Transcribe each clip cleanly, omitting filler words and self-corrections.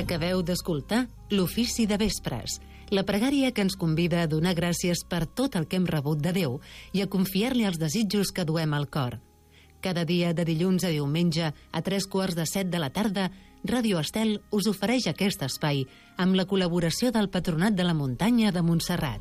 Acabeu d'escoltar l'Ofici de Vespres, la pregària que ens convida a donar gràcies per tot el que hem rebut de Déu i a confiar-li els desitjos que duem al cor. Cada dia de dilluns a diumenge a 6:45 de la tarda, Ràdio Estel us ofereix aquest espai amb la col·laboració del Patronat de la Muntanya de Montserrat.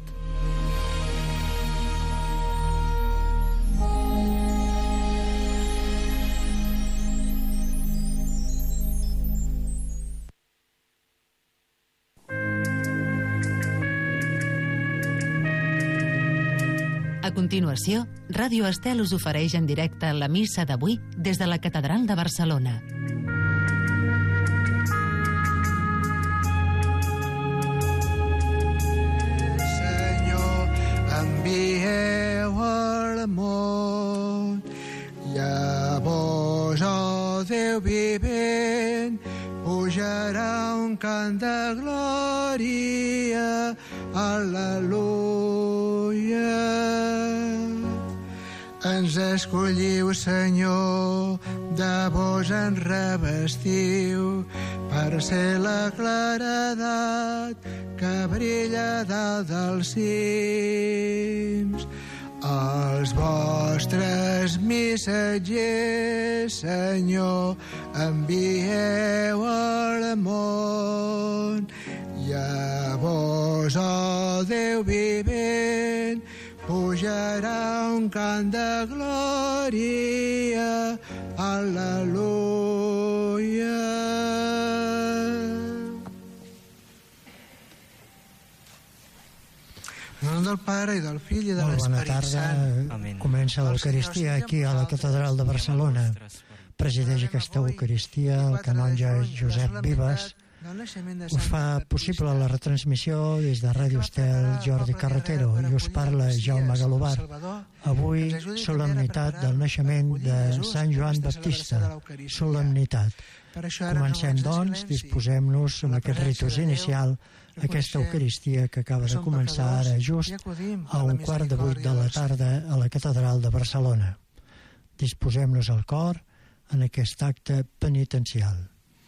A continuació, Ràdio Estel us ofereix en directe la missa d'avui des de la Catedral de Barcelona. Senyor, envieu al món, llavors, oh Déu vivent, pujarà un cant de glòria, al·leluia. Ens escolliu, Senyor, de vos en revestiu, per ser la claredat que brilla dalt dels cims. Els vostres missatgers, Senyor, envieu al món. Llavors, oh Déu vivent, pujarà un cant de glòria, al·leluia. En nom del Pare i del Fill i de l'Esperit Sant. Amén. Comença l'Eucaristia aquí a la Catedral de Barcelona. Presideix aquesta Eucaristia el canonge Josep Vives. Us fa possible la retransmissió des de Ràdio Estel Jordi Carretero i us parla Jaume Galobar. Avui, solemnitat del naixement de Sant Joan Baptista. Solemnitat. Comencem, doncs, disposem-nos amb aquest ritus inicial, aquesta Eucaristia que acaba de començar ara just a 7:15 de la tarda a la Catedral de Barcelona. Disposem-nos al cor en aquest acte penitencial.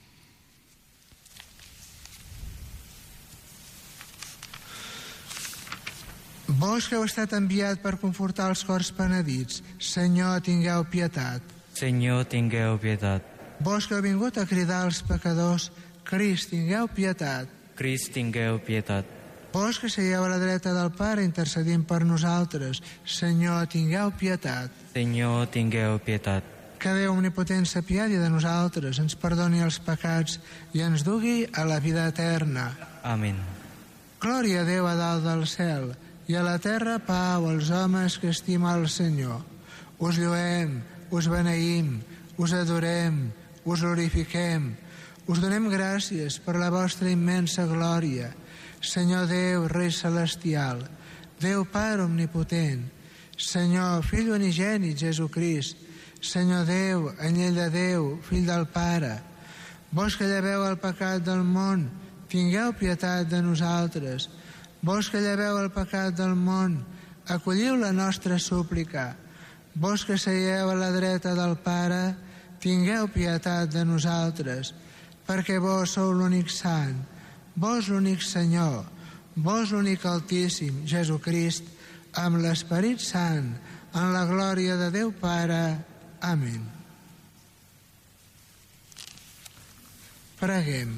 Vós que heu estat enviat per confortar els cors penedits, Senyor, tingueu pietat. Senyor, tingueu pietat. Vós que heu vingut a cridar als pecadors, Crist, tingueu pietat. Crist, tingueu pietat. Vós que seieu a la dreta del Pare intercedint per nosaltres, Senyor, tingueu pietat. Senyor, tingueu pietat. Que Déu omnipotent s'apiadi de nosaltres, ens perdoni els pecats i ens dugui a la vida eterna. Amén. Glòria a Déu a dalt del cel, i a la terra pau als homes que estima el Senyor. Us lluem, us beneïm, us adorem, us glorifiquem, us donem gràcies per la vostra immensa glòria. Senyor Déu, Rei Celestial, Déu Pare Omnipotent, Senyor, Fill unigènit Jesucrist, Senyor Déu, Anyell de Déu, Fill del Pare, vos que lleveu el pecat del món, tingueu pietat de nosaltres. Vos que lleveu el pecat del món, acolliu la nostra súplica. Vos que seieu a la dreta del Pare, tingueu pietat de nosaltres, perquè vos sou l'únic sant, vos l'únic Senyor, vos l'únic Altíssim, Jesucrist, amb l'Esperit Sant, en la glòria de Déu Pare. Amén. Preguem.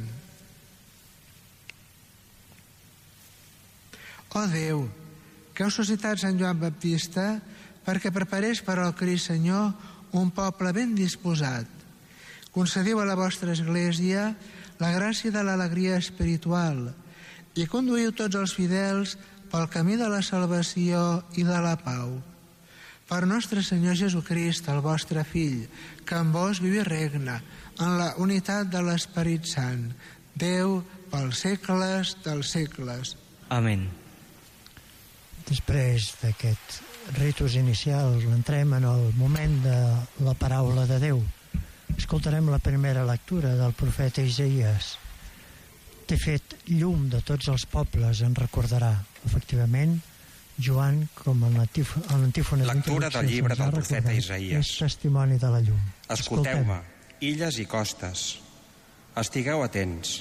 Oh Déu, que heu suscitat Sant Joan Baptista perquè preparés per al Crist Senyor un poble ben disposat. Concediu a la vostra Església la gràcia de l'alegria espiritual i conduïu tots els fidels pel camí de la salvació i de la pau. Per nostre Senyor Jesucrist, el vostre Fill, que en vos viu i regna en la unitat de l'Esperit Sant, Déu pels segles dels segles. Amén. Després d'aquest ritus inicial entrem en el moment de la paraula de Déu. Escoltarem la primera lectura del profeta Isaïes. T'he fet llum de tots els pobles, en recordarà. Efectivament, Joan, com en l'antífona lectura del llibre del profeta Isaïes. És testimoni de la llum. Escolteu-me, illes i costes. Estigueu atents.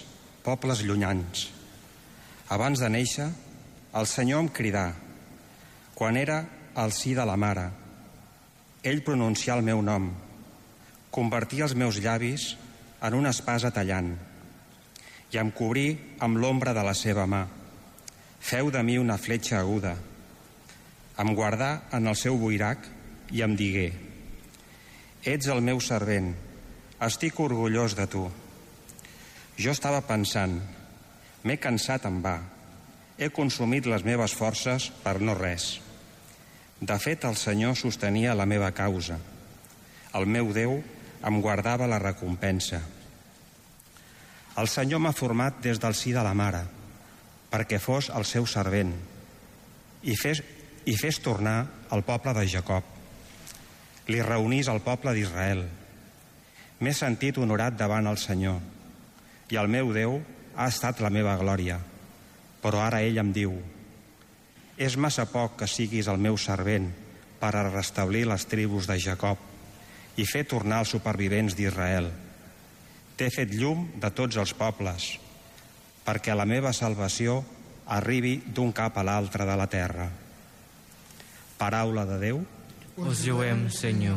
pobles llunyans. Abans de néixer, el Senyor em cridà, quan era al si de la mare. Ell pronuncià el meu nom, convertia els meus llavis en una espasa tallant i em cobrí amb l'ombra de la seva mà. Feu de mi una fletxa aguda. Em guardà en el seu buirac i em digué: ets el meu servent, estic orgullós de tu. Jo estava pensant, m'he cansat en va, he consumit les meves forces per no res. De fet, el Senyor sostenia la meva causa. El meu Déu em guardava la recompensa. El Senyor m'ha format des del si de la mare, perquè fos el seu servent i fes tornar el poble de Jacob. Li reunís al poble d'Israel. M'he sentit honorat davant el Senyor i el meu Déu ha estat la meva glòria. Però ara ell em diu: és massa poc que siguis el meu servent per a restablir les tribus de Jacob i fer tornar els supervivents d'Israel. T'he fet llum de tots els pobles, perquè la meva salvació arribi d'un cap a l'altre de la terra. Paraula de Déu. Us lluem, Senyor.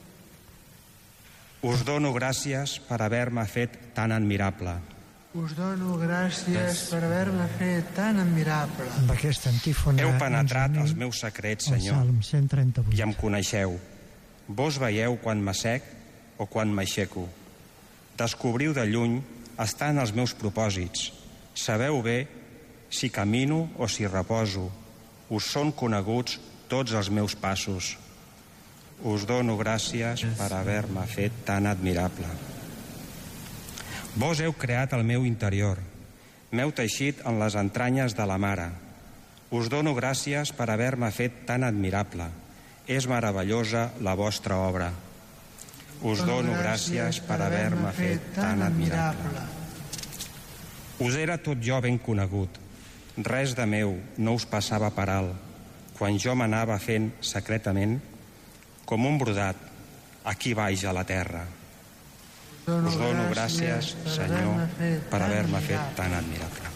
Us dono gràcies per haver-me fet tan admirable. Us dono gràcies per haver-me fet tan admirable. Amb aquesta antífona heu penetrat els meus secrets, Senyor, Salm 138. i em coneixeu. Vos veieu quan m'assec o quan m'aixeco. Descobriu de lluny estant els meus propòsits. Sabeu bé si camino o si reposo. Us són coneguts tots els meus passos. Us dono gràcies per haver-me fet tan admirable. Vos heu creat el meu interior, m'heu teixit en les entranyes de la mare. Us dono gràcies per haver-me fet tan admirable. És meravellosa la vostra obra. Us dono gràcies per haver-me fet tan admirable. Us era tot jo ben conegut. Res de meu no us passava per alt, quan jo m'anava fent secretament com un brodat aquí baix a la terra. Us dono gràcies, Senyor, per haver-me fet tan admirable.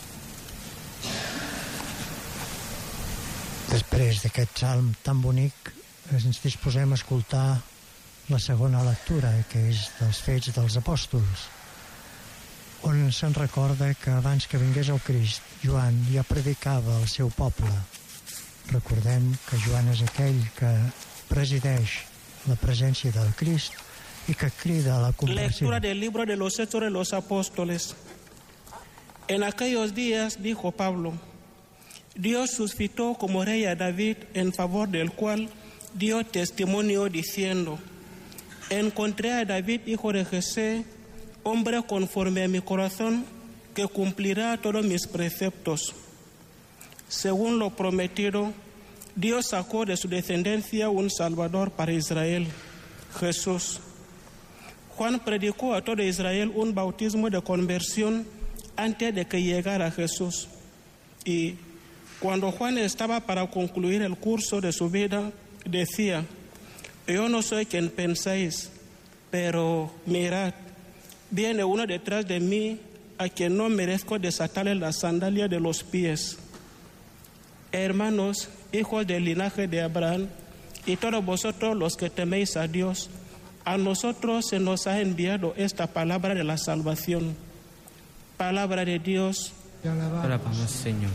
Després d'aquest salm tan bonic, ens disposem a escoltar la segona lectura, que és dels Fets dels Apòstols, on se'n recorda que abans que vingués el Crist, Joan ja predicava al seu poble. Recordem que Joan és aquell que presideix la presència del Crist y que crida a la conversión. Lectura del libro de los Hechos de los Apóstoles. En aquellos días, dijo Pablo, Dios suscitó como rey a David, en favor del cual dio testimonio diciendo: encontré a David, hijo de Jesé, hombre conforme a mi corazón, que cumplirá todos mis preceptos. Según lo prometido, Dios sacó de su descendencia un Salvador para Israel, Jesús. Juan predicó a todo Israel un bautismo de conversión antes de que llegara Jesús. Y cuando Juan estaba para concluir el curso de su vida, decía: yo no soy quien pensáis, pero mirad, viene uno detrás de mí a quien no merezco desatarle la sandalia de los pies. Hermanos, hijos del linaje de Abraham, y todos vosotros los que teméis a Dios, a nosotros se nos ha enviado esta palabra de la salvación. Palabra de Dios. Te alabamos, Señor.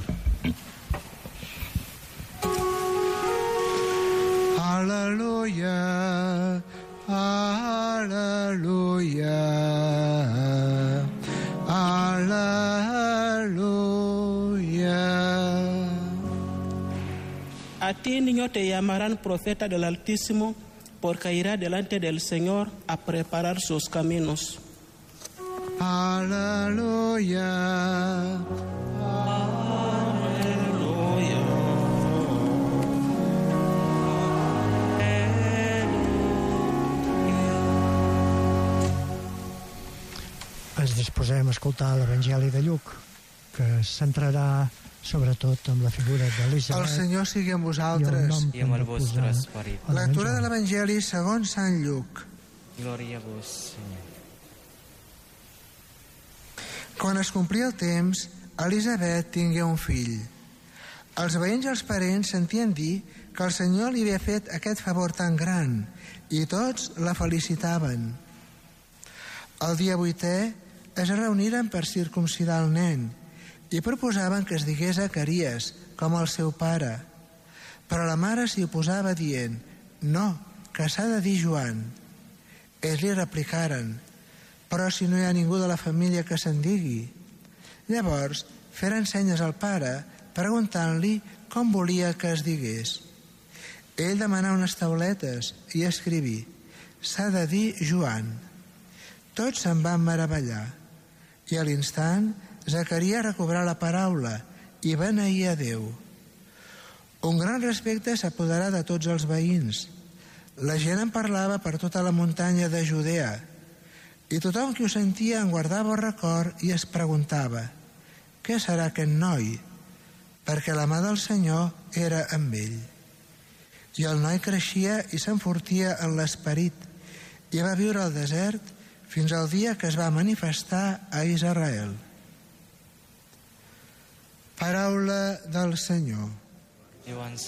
Aleluya, aleluya, aleluya. A ti, niño, te llamarán profeta del Altísimo, porque irá delante del Señor a preparar sus caminos. Aleluya, aleluya. Ens disposem a escoltar l'Evangeli de Lluc, que centrarà sobretot amb la figura d'Elisabet. El Senyor sigui amb vosaltres. I amb el vostre esperit. Lectura de l'Evangeli segons Sant Lluc. Glòria a vos, Senyor. Quan es complia el temps, Elisabet tingué un fill. Els veïns i els parents sentien dir que el Senyor li havia fet aquest favor tan gran i tots la felicitaven. El dia 8è es reuniren per circumcidar el nen i proposaven que es digués Zacaries, com el seu pare. Però la mare s'hi oposava dient: no, que s'ha de dir Joan. Ells li replicaren: però si no hi ha ningú de la família que se'n digui. Llavors feren senyes al pare preguntant-li com volia que es digués. Ell demanà unes tauletes i escriví: s'ha de dir Joan. Tots se'n van meravellar i a l'instant Zacaries recobrà la paraula i beneïa Déu. Un gran respecte s'apoderà de tots els veïns. La gent en parlava per tota la muntanya de Judea i tothom qui ho sentia en guardava el record i es preguntava: què serà aquest noi? Perquè la mà del Senyor era amb ell. I el noi creixia i s'enfortia en l'esperit i va viure al desert fins al dia que es va manifestar a Israel. Paraula del Senyor. Ens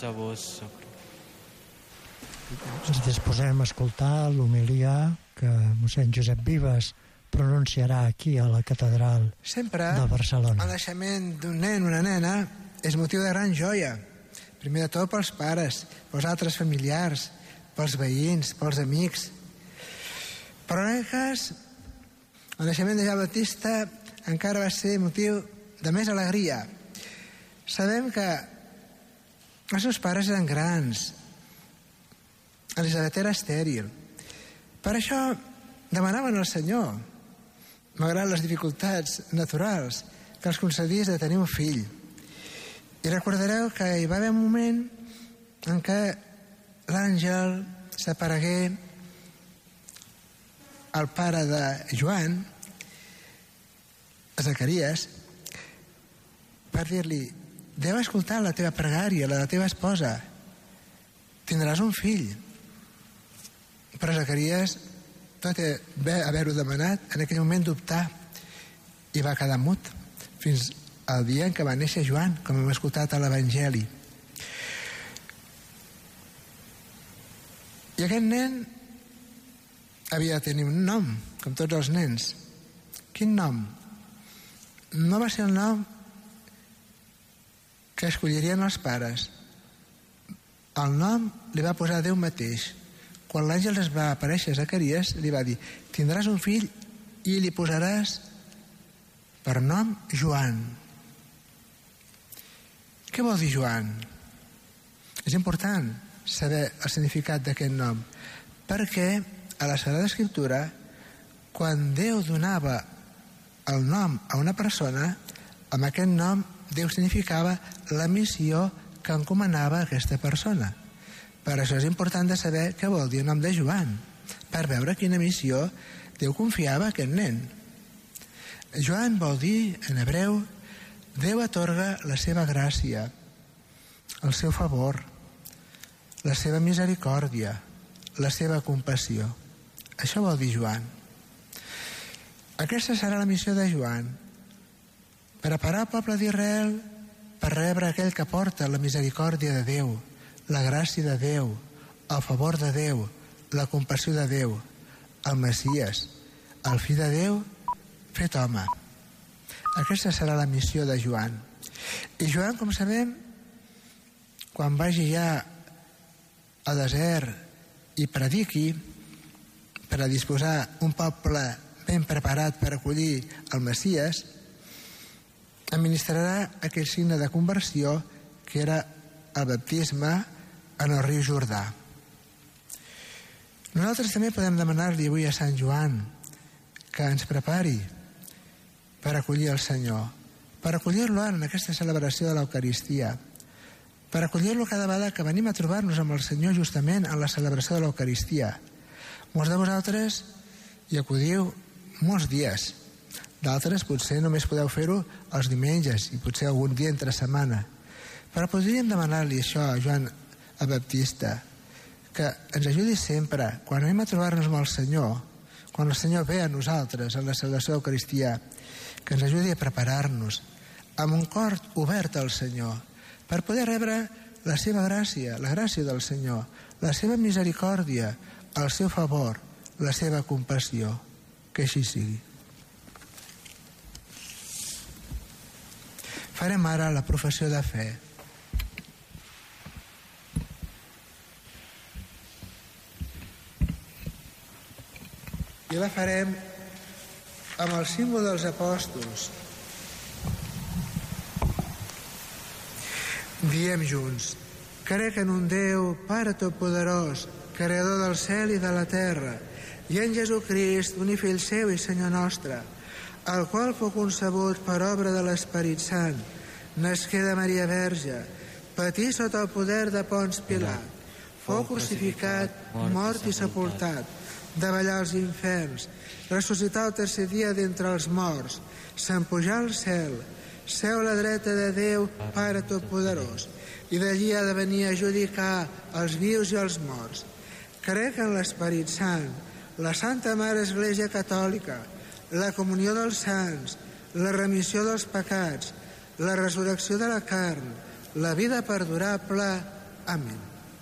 disposem a escoltar l'homilia que mossèn Josep Vives pronunciarà aquí a la catedral de Barcelona. El naixement d'un nen, una nena, és motiu de gran joia. Primer de tot pels pares, pels altres familiars, pels veïns, pels amics. Però en aquest cas, el naixement de Joan Baptista encara va ser motiu de més alegria. Sabem que els seus pares eren grans. Elisabet era estèril. Per això demanaven al Senyor, malgrat les dificultats naturals, que els concedís de tenir un fill. I recordareu que hi va haver un moment en què l'àngel s'aparegué al pare de Joan, a Zacaries, per dir-li: Déu ha escoltat la teva pregària, la de la teva esposa, tindràs un fill. Però Zacaries, tot i haver-ho demanat, en aquell moment dubtà i va quedar mut fins al dia en què va néixer Joan, com hem escoltat a l'Evangeli. I aquest nen havia de tenir un nom, com tots els nens. Quin nom? No va ser el nom que escollirien els pares. El nom li va posar Déu mateix. Quan l'àngel es va aparèixer a Zacaries, li va dir: tindràs un fill i li posaràs per nom Joan. Què vol dir Joan? És important saber el significat d'aquest nom, perquè a la Sagrada Escriptura, quan Déu donava el nom a una persona, amb aquest nom Déu significava la missió que encomanava a aquesta persona. Per això és important de saber què vol dir el nom de Joan, per veure quina missió Déu confiava a aquest nen. Joan vol dir, en hebreu, Déu atorga la seva gràcia, el seu favor, la seva misericòrdia, la seva compassió. Això vol dir Joan. Aquesta serà la missió de Joan: preparar el poble d'Israel per rebre aquell que porta la misericòrdia de Déu, la gràcia de Déu, el favor de Déu, la compassió de Déu, el Messies, el fill de Déu fet home. Aquesta serà la missió de Joan. I Joan, com sabem, quan vagi ja al desert i prediqui, per a disposar un poble ben preparat per acollir el Messies, administrarà aquell signe de conversió que era el baptisme en el riu Jordà. Nosaltres també podem demanar-li avui a Sant Joan que ens prepari per acollir el Senyor, per acollir-lo en aquesta celebració de l'Eucaristia, per acollir-lo cada vegada que venim a trobar-nos amb el Senyor justament en la celebració de l'Eucaristia. Molts de vosaltres hi acudiu molts dies, d'altres potser només podeu fer-ho els diumenges i potser algun dia entre setmana. Però podríem demanar-li això a Joan el Baptista, que ens ajudi sempre, quan anem a trobar-nos amb el Senyor, quan el Senyor ve a nosaltres en la celebració de l'Eucaristia, que ens ajudi a preparar-nos amb un cor obert al Senyor per poder rebre la seva gràcia, la gràcia del Senyor, la seva misericòrdia, el seu favor, la seva compassió. Que així sigui. Farem ara la professió de fe. I la farem amb el símbol dels apòstols. Diem junts: crec en un Déu, Pare Totpoderós, Creador del cel i de la terra, i en Jesucrist, únic Fill seu i Senyor nostre, el qual fou concebut per obra de l'Esperit Sant, nasqué de Maria Verge, patí sota el poder de Ponç Pilat, fou crucificat, mort i sepultat, davallar als inferns, ressuscitar el tercer dia d'entre els morts, s'empujar al cel, seu a la dreta de Déu, Pare Totpoderós, i d'allí ha de venir a judicar els vius i els morts. Crec en l'Esperit Sant, la Santa Mare Església Catòlica, la comunió dels sants, la remissió dels pecats, la resurrecció de la carn, la vida perdurable. Amén.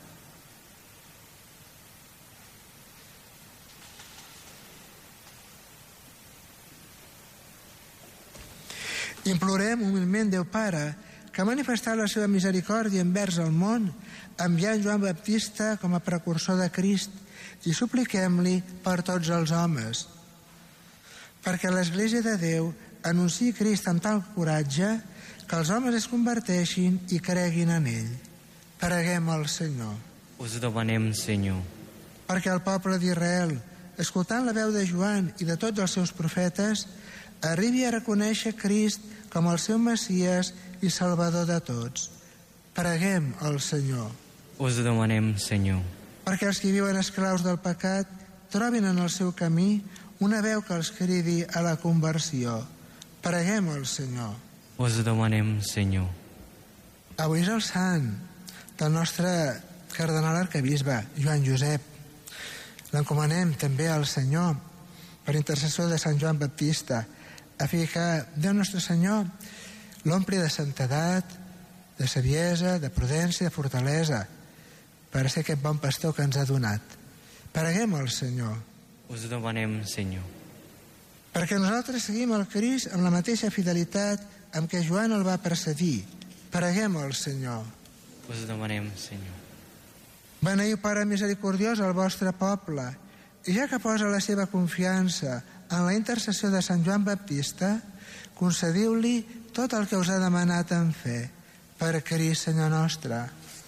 Implorem humilment Déu Pare, que ha manifestat la seva misericòrdia envers el món, enviant Joan Baptista com a precursor de Crist, i supliquem-li per tots els homes, perquè l'Església de Déu anunciï Crist amb tal coratge que els homes es converteixin i creguin en ell. Preguem al Senyor. Us demanem, Senyor. Perquè el poble d'Israel, escoltant la veu de Joan i de tots els seus profetes, arribi a reconèixer Crist com el seu Messies i Salvador de tots. Preguem al Senyor. Us demanem, Senyor. Perquè els que viuen esclaus del pecat trobin en el seu camí una veu que els cridi a la conversió. Preguem al Senyor. Us demanem, Senyor. Avui és el sant del nostre cardenal arquebisbe, Joan Josep. L'encomanem també al Senyor per intercessió de Sant Joan Baptista, a fi que Déu nostre Senyor l'ompli de santedat, de saviesa, de prudència, de fortalesa, per ser aquest bon pastor que ens ha donat. Preguem al Senyor. Us demanem, Senyor. Perquè nosaltres seguim el Crist amb la mateixa fidelitat amb què Joan el va precedir. Preguem al Senyor. Us demanem, Senyor. Beneiu, Pare misericordiós, el vostre poble, i ja que posa la seva confiança en la intercessió de Sant Joan Baptista, concediu-li tot el que us ha demanat en fe. Per Crist, Senyor nostre.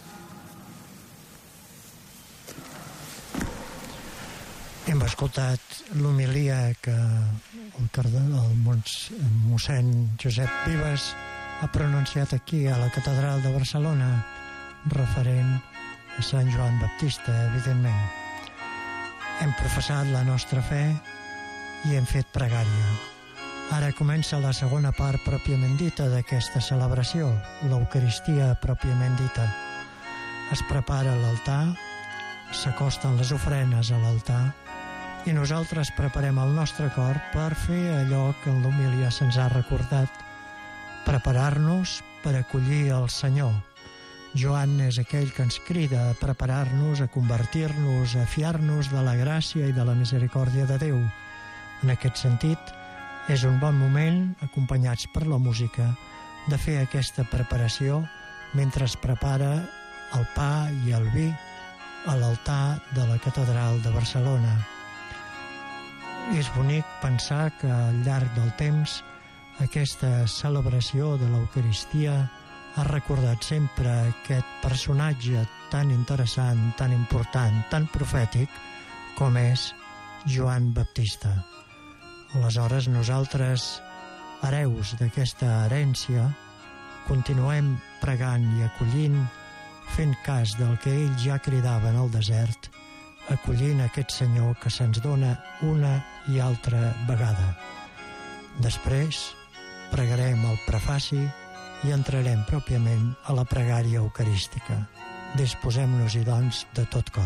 Hem escoltat l'homilia que el mossèn Josep Vives ha pronunciat aquí a la catedral de Barcelona, referent a Sant Joan Baptista, evidentment. Hem professat la nostra fe i hem fet pregària. Ara comença la segona part pròpiament dita d'aquesta celebració, l'Eucaristia pròpiament dita. Es prepara l'altar, s'acosten les ofrenes a l'altar i nosaltres preparem el nostre cor per fer allò que en l'homilia se'ns ha recordat, preparar-nos per acollir el Senyor. Joan és aquell que ens crida a preparar-nos, a convertir-nos, a fiar-nos de la gràcia i de la misericòrdia de Déu. En aquest sentit, és un bon moment, acompanyats per la música, de fer aquesta preparació mentre es prepara el pa i el vi a l'altar de la catedral de Barcelona. És bonic pensar que al llarg del temps aquesta celebració de l'Eucaristia ha recordat sempre aquest personatge tan interessant, tan important, tan profètic com és Joan Baptista. Aleshores nosaltres, hereus d'aquesta herència, continuem pregant i acollint, fent cas del que ell ja cridava en el desert, acollint aquest Senyor que se'ns dona una i altra vegada. Després pregarem el prefaci i entrarem pròpiament a la pregària eucarística. Disposem-nos-hi, doncs, de tot cor.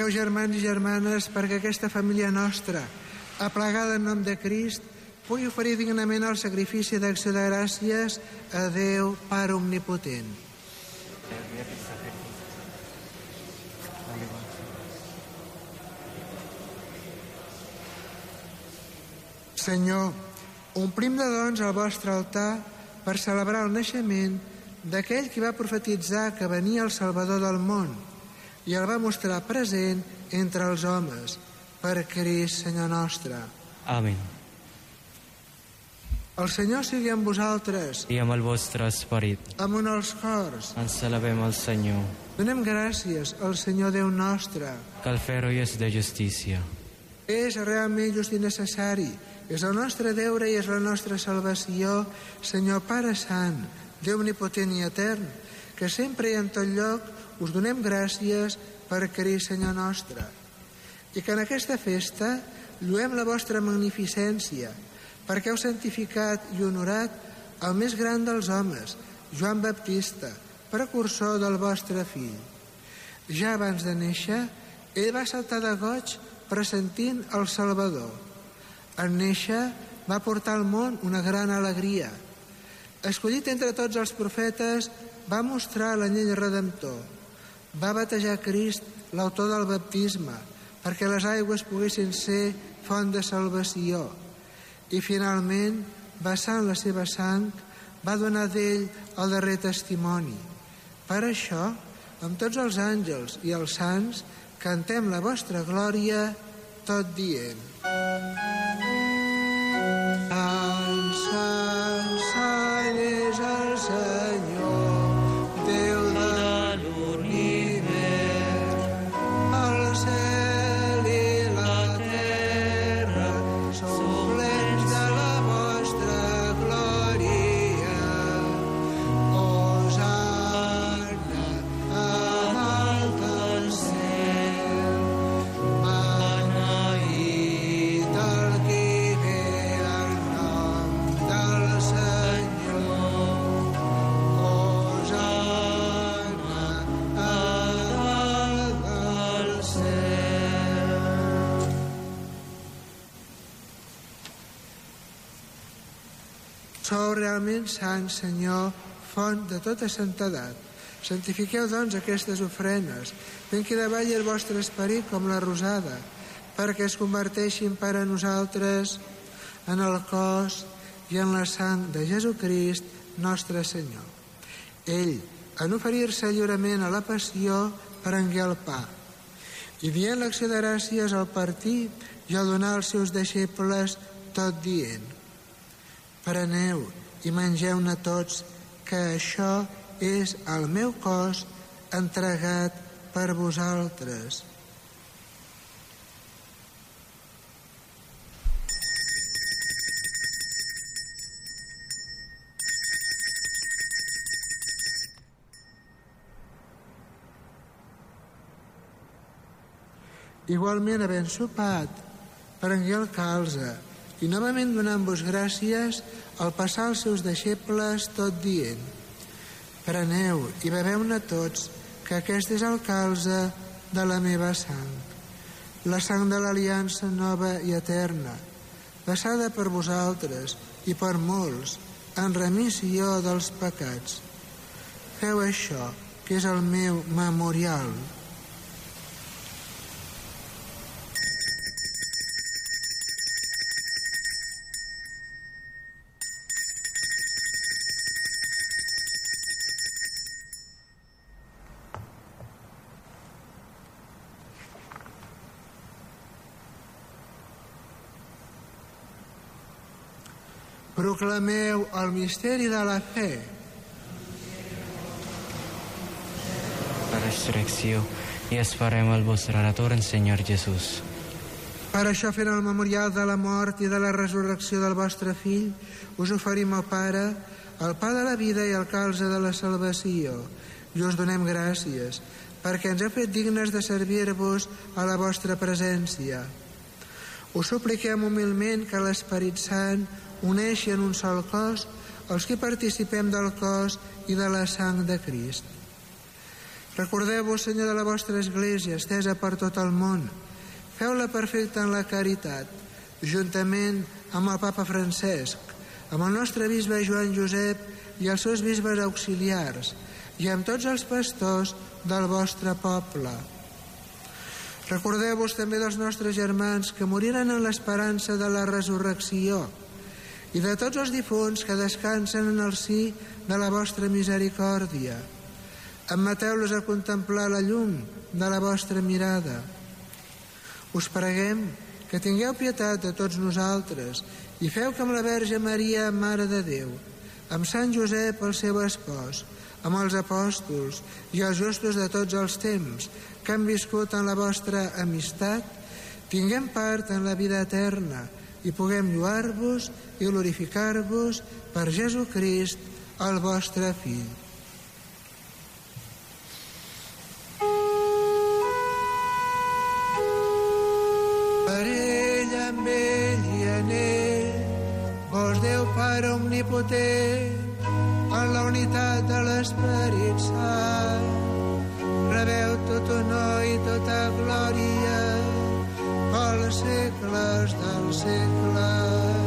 Preneu, germans i germanes, perquè aquesta família nostra, aplegada en nom de Crist, pugui oferir dignament el sacrifici d'acció de gràcies a Déu, Pare Omnipotent. Senyor, omplim de dons el vostre altar per celebrar el naixement d'aquell qui va profetitzar que venia el Salvador del món i el va mostrar present entre els homes, per Crist, Senyor nostre. Amén. El Senyor sigui amb vosaltres, I amb el vostre esperit. amunt els cors. Ens celebrem al Senyor, Donem gràcies al Senyor Déu nostre. que el fer-ho és de justícia. És realment just i necessari. És el nostre deure i és la nostra salvació, Senyor Pare Sant, Déu omnipotent i etern, que sempre i en tot lloc us donem gràcies per Crist, Senyor nostre. I que en aquesta festa lluem la vostra magnificència, perquè heu santificat i honorat el més gran dels homes, Joan Baptista, precursor del vostre fill. Ja abans de néixer, ell va saltar de goig pressentint el Salvador. En néixer va portar al món una gran alegria. Escollit entre tots els profetes, va mostrar l'anyell redemptor. Va batejar Crist, l'autor del baptisme, perquè les aigües poguessin ser font de salvació. I finalment, vessant la seva sang, va donar d'ell el darrer testimoni. Per això, amb tots els àngels i els sants, cantem la vostra glòria, tot dient: Sant, Sant, Sant és el Senyor, Déu de l'univers. El cel i la terra són plens de la vostra glòria. Hosanna a dalt del cel. Beneït el qui ve en nom del Senyor. Hosanna a dalt del cel. Sou realment sant, Senyor, font de tota santedat. Santifiqueu, doncs, aquestes ofrenes, fent que davalli el vostre esperit com la rosada, perquè es converteixin per a nosaltres en el cos i en la sang de Jesucrist, nostre Senyor. Ell, en oferir-se lliurement a la passió, prengué el pa, i dient l'acció de gràcies al partir i al donar als seus deixebles, tot dient: preneu i mengeu-ne tots, que això és el meu cos entregat per vosaltres. Igualment, havent sopat, prengué el calze i novament donant-vos gràcies, al passar als seus deixebles, tot dient: preneu i beveu-ne tots, que aquest és el calze de la meva sang, la sang de l'aliança nova i eterna, vessada per vosaltres i per molts en remissió dels pecats. Feu això, que és el meu memorial. Proclameu el misteri de la fe. La resurrecció i esperem el vostre retorn, Senyor Jesús. Per això, fent el memorial de la mort i de la resurrecció del vostre fill, us oferim al Pare el pa de la vida i el calze de la salvació, i us donem gràcies, perquè ens heu fet dignes de servir-vos a la vostra presència. Us supliquem humilment que l'Esperit Sant uneixi en un sol cos els que participem del cos i de la sang de Crist. Recordeu-vos, Senyor, de la vostra Església, estesa per tot el món. Feu-la perfecta en la caritat, juntament amb el Papa Francesc, amb el nostre bisbe Joan Josep i els seus bisbes auxiliars, i amb tots els pastors del vostre poble. Recordeu-vos també dels nostres germans que moriren en l'esperança de la resurrecció i de tots els difunts que descansen en el si de la vostra misericòrdia. Admeteu-los a contemplar la llum de la vostra mirada. Us preguem que tingueu pietat de tots nosaltres i feu que amb la Verge Maria, Mare de Déu, amb Sant Josep, el seu espòs, amb els apòstols i els justos de tots els temps que han viscut en la vostra amistat, tinguem part en la vida eterna i puguem lloar-vos i glorificar-vos per Jesucrist, el vostre Fill. Per ell, amb ell i en ell, vos Déu Pare omnipotent, en la unitat de l'Esperit Sant, rebeu tot honor i tota glòria pels segles dels segles.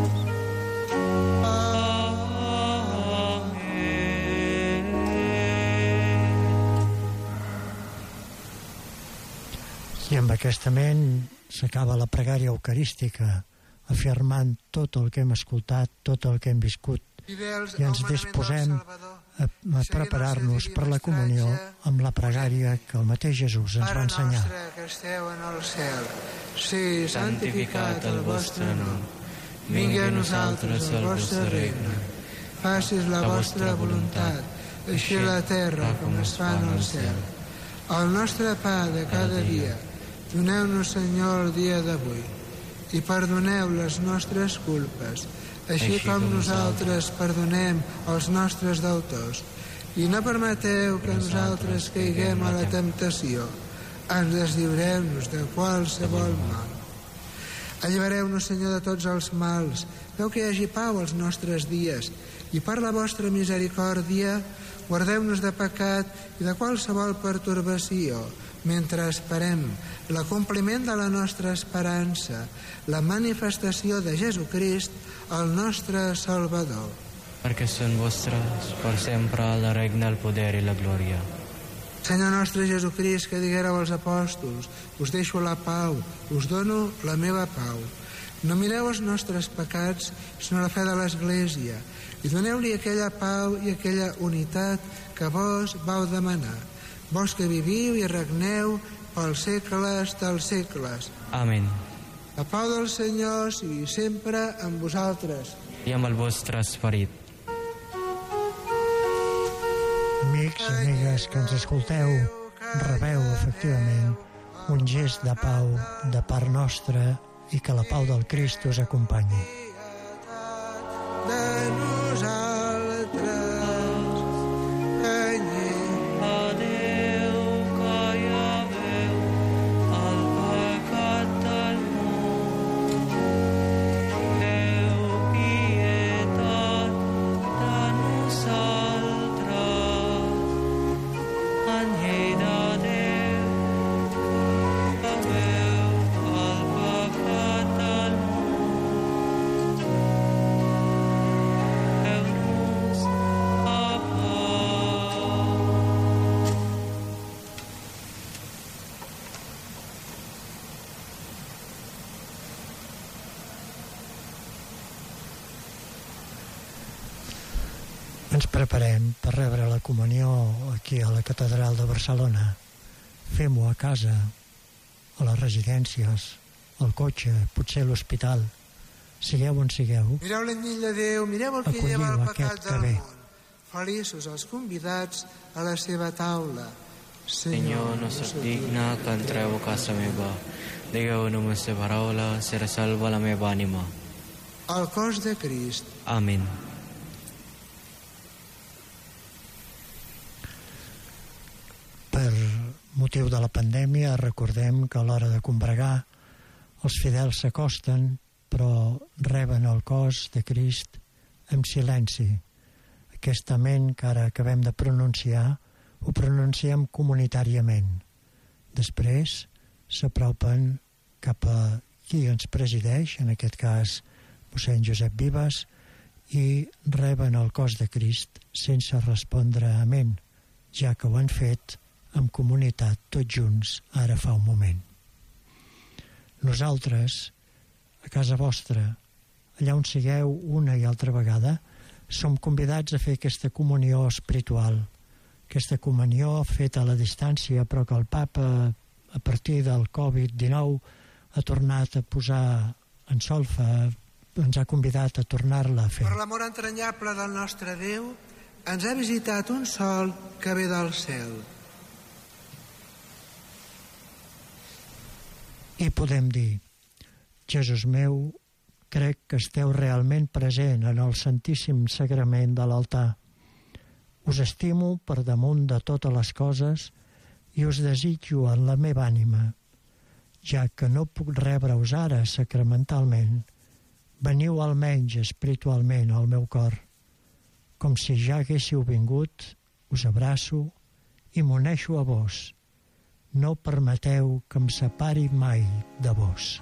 I amb aquesta ment s'acaba la pregària eucarística, afirmant tot el que hem escoltat, tot el que hem viscut, i ens disposem a preparar-nos per la comunió amb la pregària que el mateix Jesús ens va ensenyar. Pare nostre que esteu en el cel, sigui santificat el vostre nom. Vingui a nosaltres el vostre regne. Facis la vostra voluntat, així a la terra com es fa en el cel. El nostre pa de cada dia, doneu-nos, Senyor, el dia d'avui, i perdoneu les nostres culpes, així com nosaltres perdonem els nostres deutors. I no permeteu que nosaltres caiguem a la temptació. Ens lliureu-nos de qualsevol mal. Allibereu-nos, Senyor, de tots els mals. Feu que hi hagi pau als nostres dies. I per la vostra misericòrdia, guardeu-nos de pecat i de qualsevol pertorbació, mentre esperem l'acompliment de la nostra esperança, la manifestació de Jesucrist, el nostre Salvador. Perquè són vostres per sempre el regne, el poder i la glòria. Senyor nostre Jesucrist, que diguéreu als apòstols, us deixo la pau, us dono la meva pau. No mireu els nostres pecats, sinó la fe de l'Església, i doneu-li aquella pau i aquella unitat que vos vau demanar. Vos que viviu i regneu pels segles dels segles. Amén. La pau del Senyor sigui sempre amb vosaltres. I amb el vostre esperit. Amics i amigues que ens escolteu, rebeu efectivament un gest de pau de part nostra i que la pau del Crist us acompanyi. De nosaltres, Ens preparem per rebre la comunió aquí a la Catedral de Barcelona. Fem-ho a casa, a les residències, al cotxe, potser a l'hospital. Sigueu on sigueu. Mireu l'enyill de Déu, mireu el que lleva el pecat del ve. món. Feliços els convidats a la seva taula. Senyor, no soc digne que entreu a casa meva. Digueu només la paraula, serà salva la meva ànima. El cos de Crist. Amén. Per motiu de la pandèmia, recordem que a l'hora de combregar els fidels s'acosten, però reben el cos de Crist amb silenci. Aquesta ment que ara acabem de pronunciar Ho pronunciem comunitàriament. Després s'apropen cap a qui ens presideix, en aquest cas mossèn Josep Vives, i reben el cos de Crist sense respondre amén, ja que ho han fet en comunitat tots junts ara fa un moment. Nosaltres, a casa vostra, allà on sigueu una i altra vegada, som convidats a fer aquesta comunió espiritual, aquesta comunió feta a la distància, però que el Papa, a partir del Covid-19, ha tornat a posar en solfa, ens ha convidat a tornar-la a fer. Per l'amor entranyable del nostre Déu, ens ha visitat un sol que ve del cel. I podem dir: Jesús meu, crec que esteu realment present en el Santíssim Sagrament de l'altar. Us estimo per damunt de totes les coses i us desitjo en la meva ànima. Ja que no puc rebre-us ara sacramentalment, veniu almenys espiritualment al meu cor. Com si ja haguéssiu vingut, us abraço i m'uneixo a vos. No permeteu que em separi mai de vos.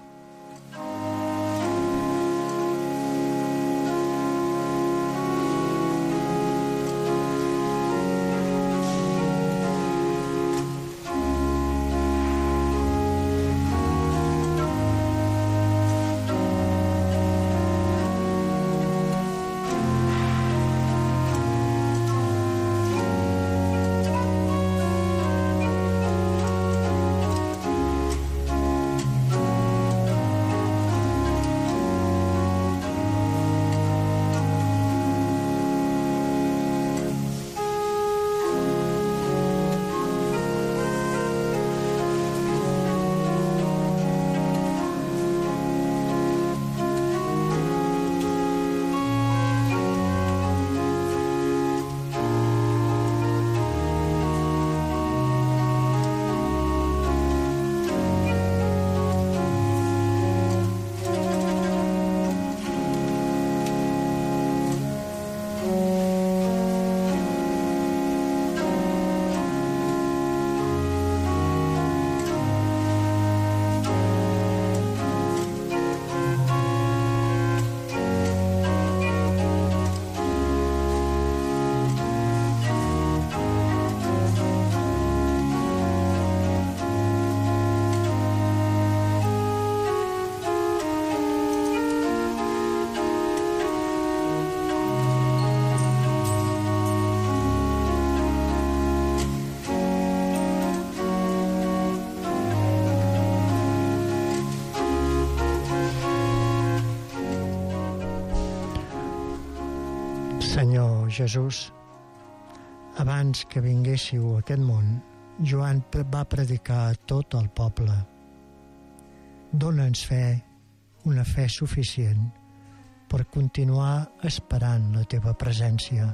Senyor Jesús, abans que vinguéssiu a aquest món, Joan va predicar a tot el poble. Dóna'ns una fe suficient per continuar esperant la teva presència.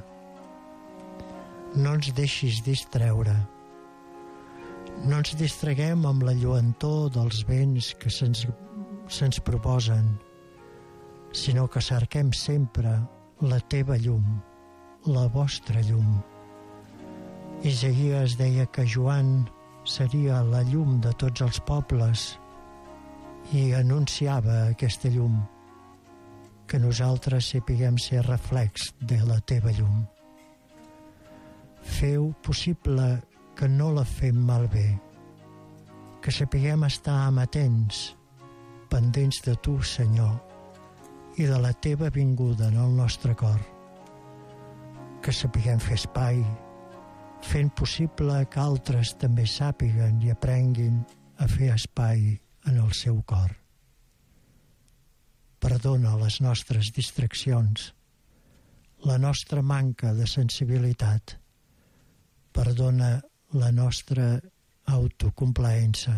No ens deixis distreure. No ens distraguem amb la lluentor dels vents que se'ns proposen, sinó que cerquem sempre la teva llum, la vostra llum. Isaïes deia que Joan seria la llum de tots els pobles i anunciava aquesta llum, que nosaltres sapiguem ser reflex de la teva llum. Feu possible que no la fem malbé, que sapiguem estar amatents, pendents de tu, Senyor, i de la teva vinguda en el nostre cor. Que sapiguem fer espai, fent possible que altres també sàpiguen i aprenguin a fer espai en el seu cor. Perdona les nostres distraccions, la nostra manca de sensibilitat. Perdona la nostra autocomplaença.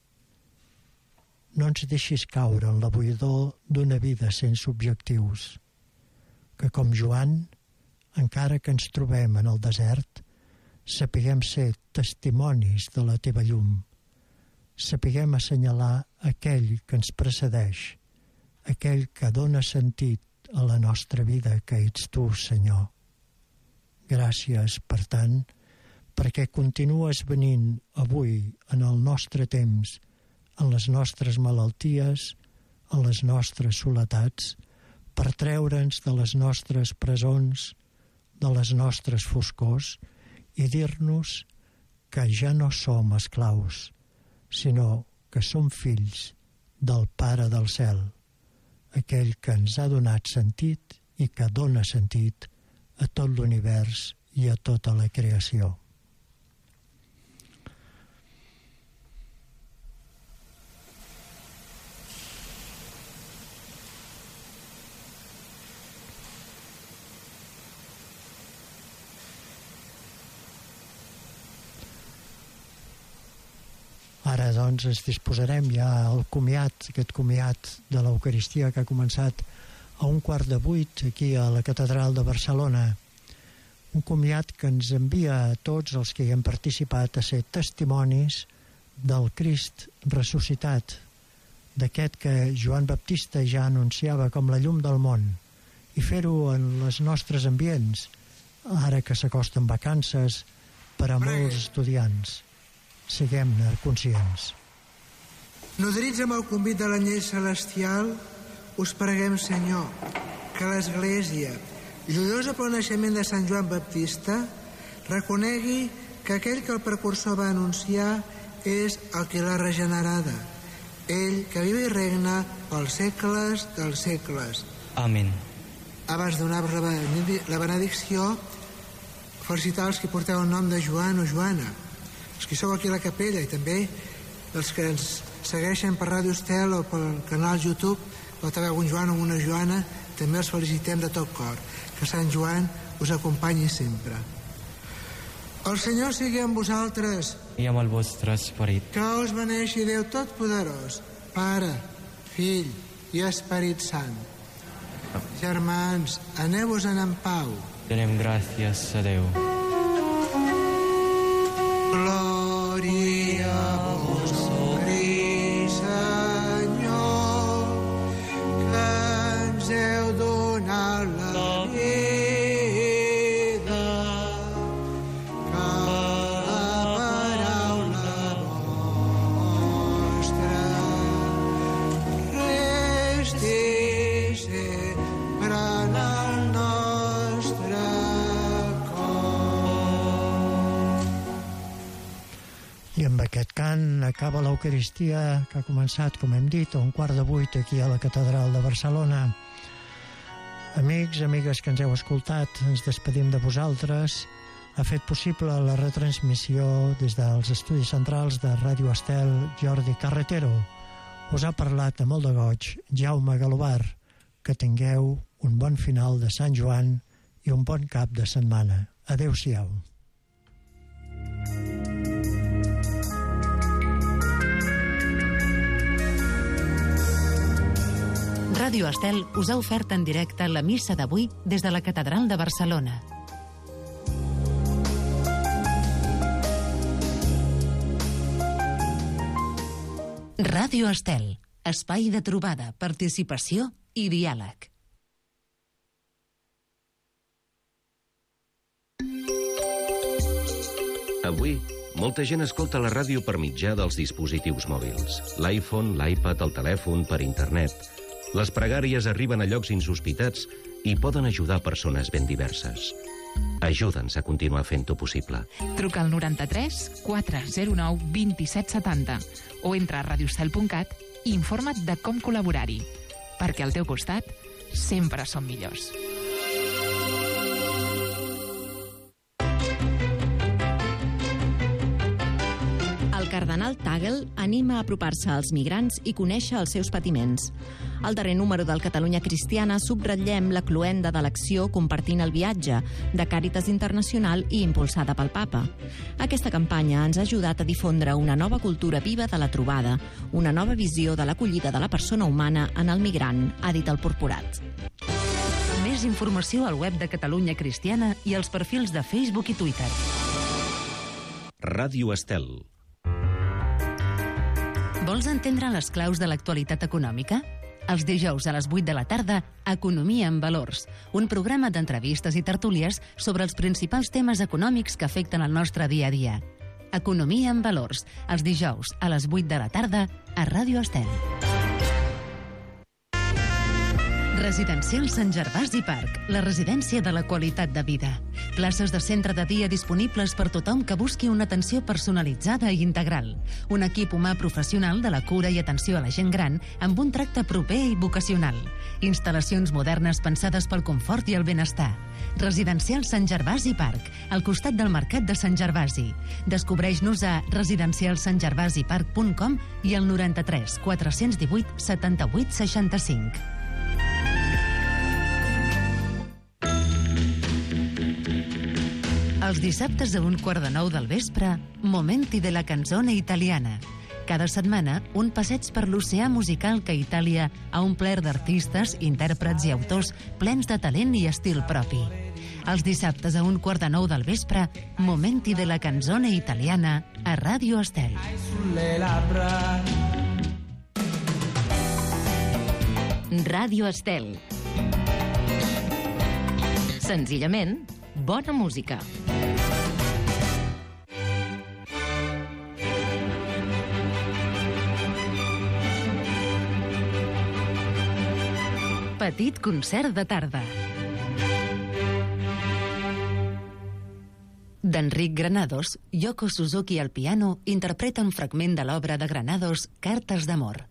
No ens deixis caure en la buidor d'una vida sense objectius, que com Joan, encara que ens trobem en el desert, sapiguem ser testimonis de la teva llum, sapiguem assenyalar aquell que ens precedeix, aquell que dona sentit a la nostra vida, que ets tu, Senyor. Gràcies, per tant, perquè continues venint avui, en el nostre temps, en les nostres malalties, en les nostres soletats, per treure'ns de les nostres presons, de les nostres foscors, i dir-nos que ja no som esclaus, sinó que som fills del Pare del Cel, aquell que ens ha donat sentit i que dona sentit a tot l'univers i a tota la creació. Ara, doncs, ens disposarem ja al comiat, aquest comiat de l'Eucaristia que ha començat a 7:15 aquí a la Catedral de Barcelona. Un comiat que ens envia a tots els que hi hem participat a ser testimonis del Crist ressuscitat, d'aquest que Joan Baptista ja anunciava com la llum del món, i fer-ho en els nostres ambients, ara que s'acosten vacances per a molts estudiants. Siguem-ne conscients. Nodrits amb el convit de l'anyell celestial, us preguem, Senyor, que l'Església, joiosa pel naixement de Sant Joan Baptista, reconegui que aquell que el precursor va anunciar és el que l'ha regenerada, ell que viu i regna pels segles dels segles. Amén. Abans de donar-vos la benedicció, felicitar els que porteu el nom de Joan o Joana, els que sou aquí a la capella, i també els que ens segueixen per Ràdio Estel o pel canal YouTube, pot haver algun Joan o una Joana, també els felicitem de tot cor. Que Sant Joan us acompanyi sempre. El Senyor sigui amb vosaltres. I amb el vostre esperit. Que us beneixi Déu Totpoderós, Pare, Fill i Esperit Sant. Germans, aneu-vos-en en pau. Donem gràcies a Déu. Glòria a vos, Crist Senyor, que ens heu donat la vida, que la paraula vostra resti sempre en el nostre I amb aquest cant acaba l'Eucaristia que ha començat, com hem dit, a 7:15 aquí a la Catedral de Barcelona. Amics, amigues que ens heu escoltat, ens despedim de vosaltres. Ha fet possible la retransmissió des dels estudis centrals de Ràdio Estel Jordi Carretero. Us ha parlat amb molt de goig Jaume Galobar. Que tingueu un bon final de Sant Joan i un bon cap de setmana. Adéu-siau. Ràdio Estel us ha ofert en directe la missa d'avui des de la Catedral de Barcelona. Ràdio Estel, espai de trobada, participació i diàleg. Avui, molta gent escolta la ràdio per mitjà dels dispositius mòbils. L'iPhone, l'iPad, el telèfon, per internet. Les pregàries arriben a llocs insospitats i poden ajudar persones ben diverses. Ajuda'ns a continuar fent-ho possible. Truca al 93 409 2770 o entra a radiostel.cat i informa't de com col·laborar-hi. Perquè al teu costat sempre som millors. El cardenal Tagle anima a apropar-se als migrants i conèixer els seus patiments. Al darrer número del Catalunya Cristiana subratllem la cloenda de l'acció Compartint el viatge, de Càritas Internacional i impulsada pel Papa. Aquesta campanya ens ha ajudat a difondre una nova cultura viva de la trobada, una nova visió de l'acollida de la persona humana en el migrant, ha dit el Purpurat. Més informació al web de Catalunya Cristiana i als perfils de Facebook i Twitter. Ràdio Estel. Vols entendre les claus de l'actualitat econòmica? Els dijous a les 8 de la tarda, Economia en Valors, un programa d'entrevistes i tertúlies sobre els principals temes econòmics que afecten el nostre dia a dia. Economia en Valors, els dijous a les 8 de la tarda a Ràdio Estel. Residencial Sant Gervasi Park, la residència de la qualitat de vida. Places de centre de dia disponibles per tothom que busqui una atenció personalitzada i integral. Un equip humà professional de la cura i atenció a la gent gran amb un tracte proper i vocacional. Instal·lacions modernes pensades pel confort i el benestar. Residencial Sant Gervasi Park, al costat del Mercat de Sant Gervasi. Descobreix-nos a residencialsantgervasipark.com i al 93 418 78 65. Els dissabtes a 1:15 del vespre, Momenti de la canzone italiana. Cada setmana, un passeig per l'oceà musical que Itàlia ha omplert d'artistes, intèrprets i autors plens de talent i estil propi. Els dissabtes a 1:15 del vespre, Momenti de la canzone italiana a Ràdio Estel. Ràdio Estel. Senzillament, bona música. Petit concert de tarda. D'Enric Granados, Yoko Suzuki al piano interpreta un fragment de l'obra de Granados, Cartes d'amor.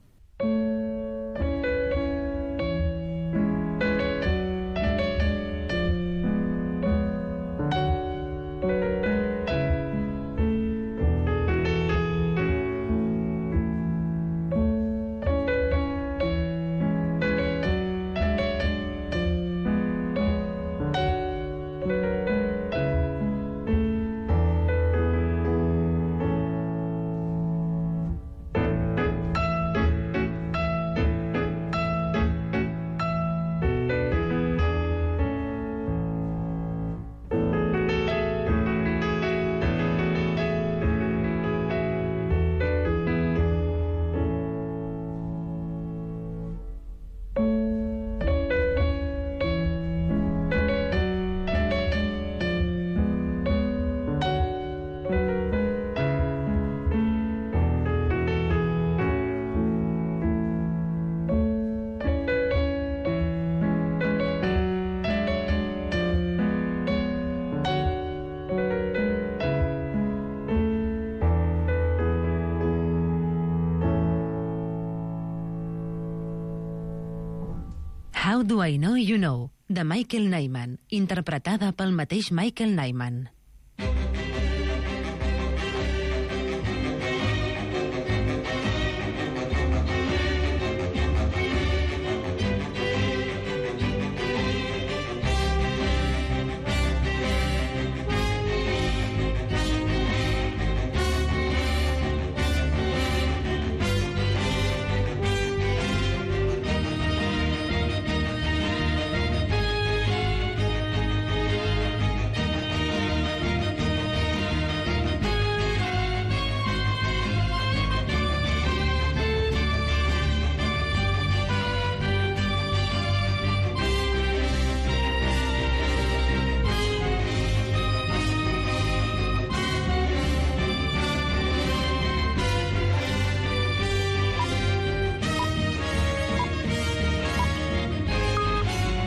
How Do I Know You Know, de Michael Nyman, interpretada pel mateix Michael Nyman.